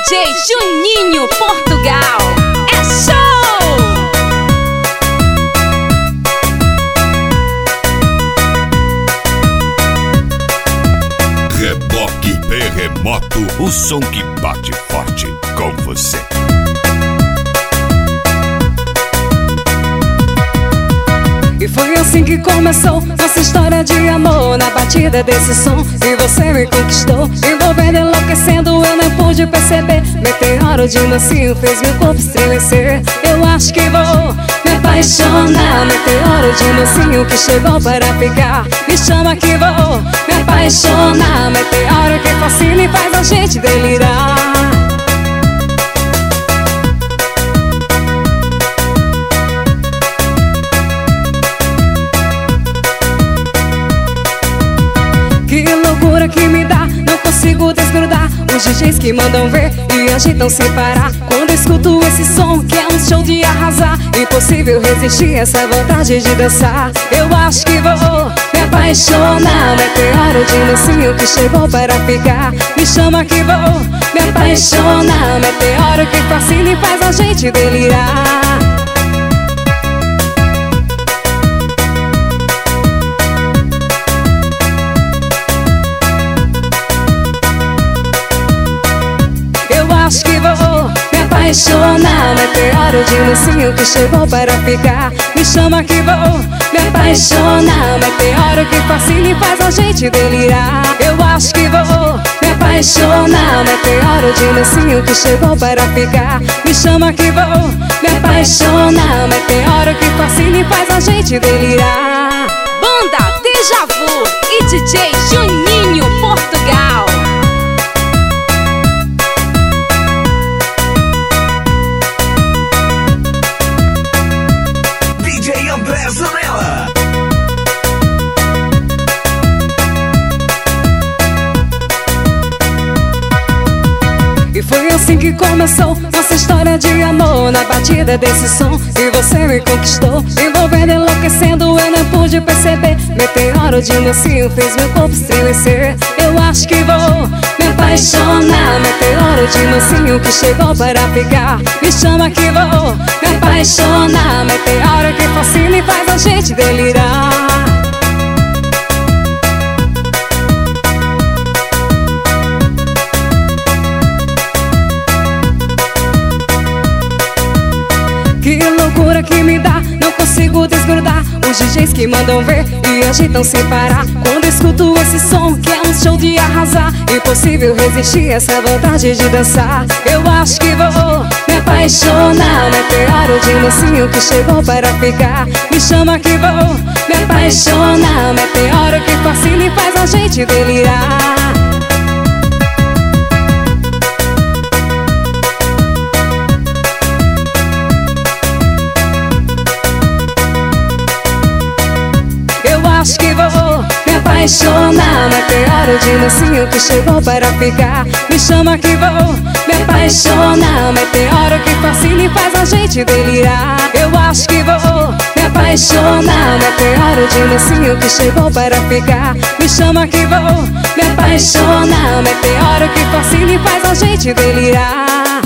DJ Juninho Portugal. É show! Reboque Berremoto, o som que bate forte com você. E foi assim que começou nossa história de amor, na batida desse som. E você me conquistou, envolvendo, enlouquecendo, eu não pude perceber. Meteoro de mansinho fez meu corpo estremecer. Eu acho que vou me apaixonar. Meteoro de mansinho que chegou para ficar. Me chama que vou me apaixonar. Meteoro que fascina e faz a gente delirar. Que me dá, não consigo desgrudar. Os DJs que mandam ver e agitam sem parar. Quando escuto esse som que é um show de arrasar, impossível resistir essa vontade de dançar. Eu acho que vou me apaixonar. Meteoro de mansinho que chegou para ficar. Me chama que vou me apaixonar. Meteoro que fascina e faz a gente delirar. Acho que vou me apaixonar. Meteoro de mansinho que chegou para ficar. Me chama que vou me apaixonar. Meteoro que fascina e faz a gente delirar. Eu acho que vou me apaixonar. Meteoro de mansinho que chegou para ficar. Me chama que vou me apaixonar. Meteoro que fascina e faz a gente delirar. Banda Deja Vu e DJ Juninho Portugal. E foi assim que começou nossa história de amor, na batida desse som. E você me conquistou, envolvendo, enlouquecendo, eu não pude perceber. Meteoro de mansinho fez meu corpo estremecer. Eu acho que vou me apaixonar. Meteoro de mansinho que chegou para ficar. Me chama que vou me apaixonar. Meteoro que fascina e faz a gente delirar. Que loucura que me dá, não consigo desgrudar. Os DJs que mandam ver e agitam sem parar. Quando escuto esse som que é um show de arrasar, impossível resistir essa vontade de dançar. Eu acho que vou me apaixonar. Meteoro de mansinho que chegou para ficar. Me chama que vou me apaixonar. Meteoro que fascina e faz a gente delirar. Acho que vou me apaixonar. Meteoro de mansinho que chegou para ficar. Me chama que vou me apaixonar. Meteoro que fascina e faz a gente delirar. Eu acho que vou me apaixonar. Meteoro de mansinho que chegou para ficar. Me chama que vou me apaixonar. Meteoro que fascina e faz a gente delirar.